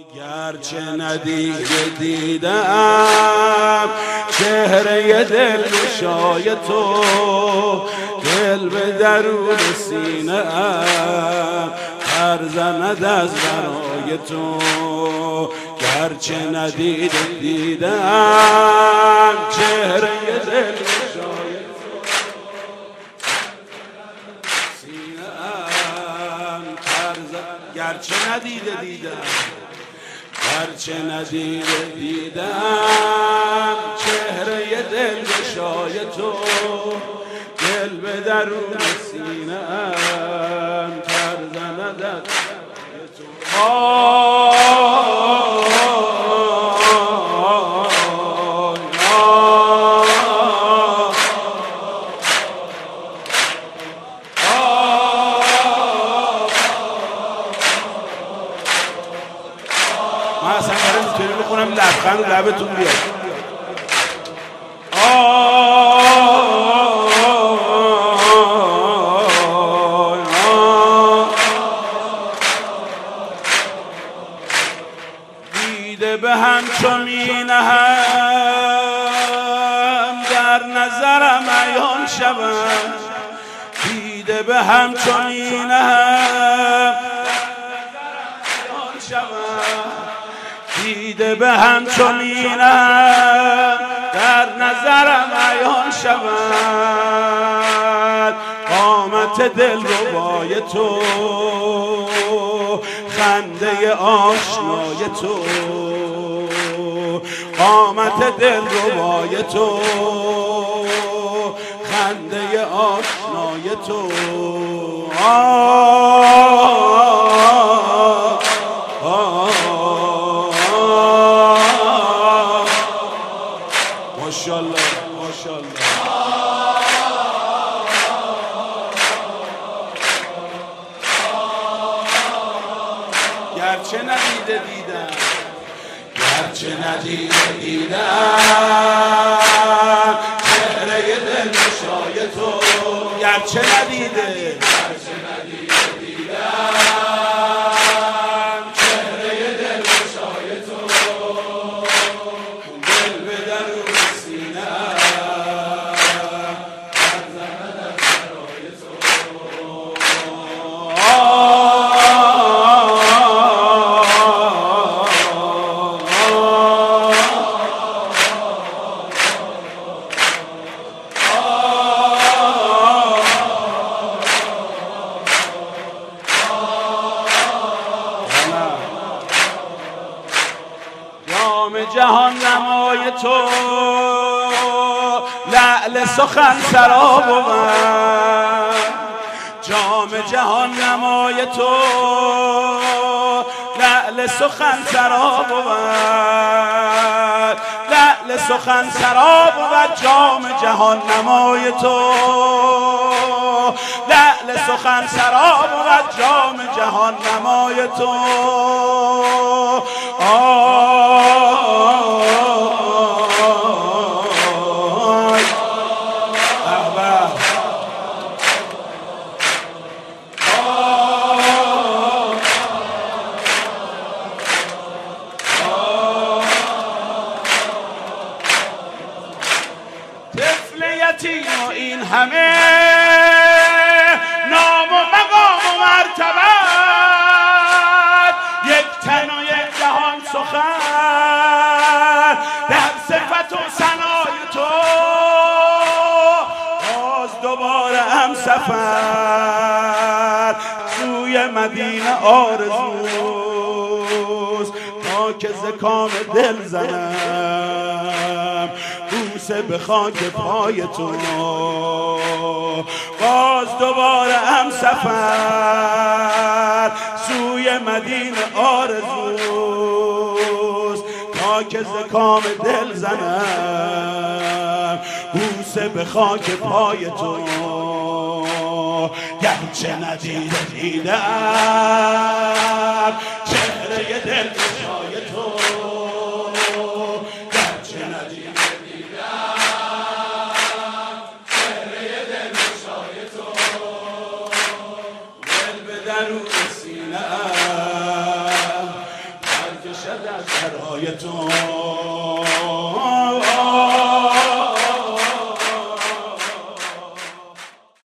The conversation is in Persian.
گرچه ندیده دیدم چهره دلگشای تو، دل به درون سینه ام پر زند از برای تو. گرچه ندیده دیدم چهره دلگشای تو، سینه ام پر زند. گرچه ندیده دیدم گرچه ندیده دیدم چهره دلگشای تو، دل به درون سینه ام پر زند از تو. من اصلا برای میتونی بخونم لبخند لبتون بیاد. دیده به هم چو می نهم در نظرم عیان شوم، دیده به هم چو می نهم دیده به هم چو مینم در نظرم عیان شود. قامت دل ربای تو، خنده آشنای تو، قامت دل ربای تو، خنده آشنای تو. ماشاءالله ماشاءالله. گرچه ندیده دیدم گرچه ندیده دیدم چهره دلگشای تو، گرچه ندیده دیدم چهره دلگشای تو، دل به درون سینه پر زند از برای تو. جام جهان نمای تو، لعل سخن سرا بود. جام جهان نمای تو، لعل سخن سرا بود. لعل سخن سرا بود جام جهان نمای تو، لعل سخن سرا بود جام جهان نمای تو. طفل یتیم و این همه نام و مقام و مرتبت، یک تن و یک جهان سخن در صفت و ثنای تو. باز دوباره هم سفر سوی مدینه آرزوست، تا که ز کام دل زنم بوسه به خاک پای تو. باز دوباره هم سفر سوی مدینه آرزوست، تا که ز کام دل زنم بوسه به خاک پای تو. گرچه ندیده دیدم چهره دلگشای تو، گرچه ندیده دیدم چهره دلگشای تو، دل به درون سینه ام پر کشد از برای تو